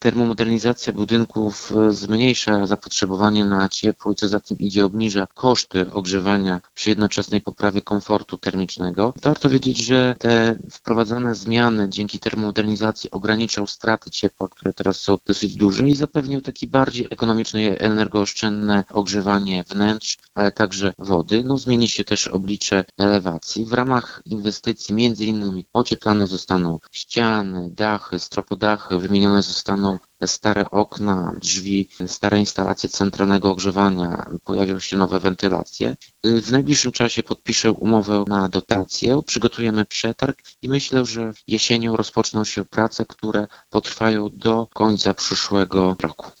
Termomodernizacja budynków zmniejsza zapotrzebowanie na ciepło i co za tym idzie obniża koszty ogrzewania przy jednoczesnej poprawie komfortu termicznego. Warto wiedzieć, że te wprowadzane zmiany dzięki termomodernizacji ograniczą straty ciepła, które teraz są dosyć duże i zapewnią takie bardziej ekonomiczne i energooszczędne ogrzewanie wnętrz, ale także wody. Zmieni się też oblicze elewacji. W ramach inwestycji m.in. ocieplane zostaną ściany, dachy, stropodachy, wymienione zostaną stare okna, drzwi, stare instalacje centralnego ogrzewania, pojawią się nowe wentylacje. W najbliższym czasie podpiszę umowę na dotację, przygotujemy przetarg i myślę, że jesienią rozpoczną się prace, które potrwają do końca przyszłego roku.